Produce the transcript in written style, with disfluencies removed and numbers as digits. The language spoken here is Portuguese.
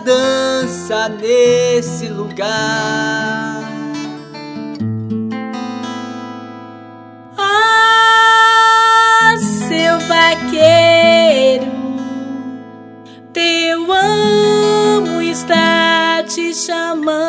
dança nesse lugar. Ah, seu vaqueiro, teu amo está te chamando.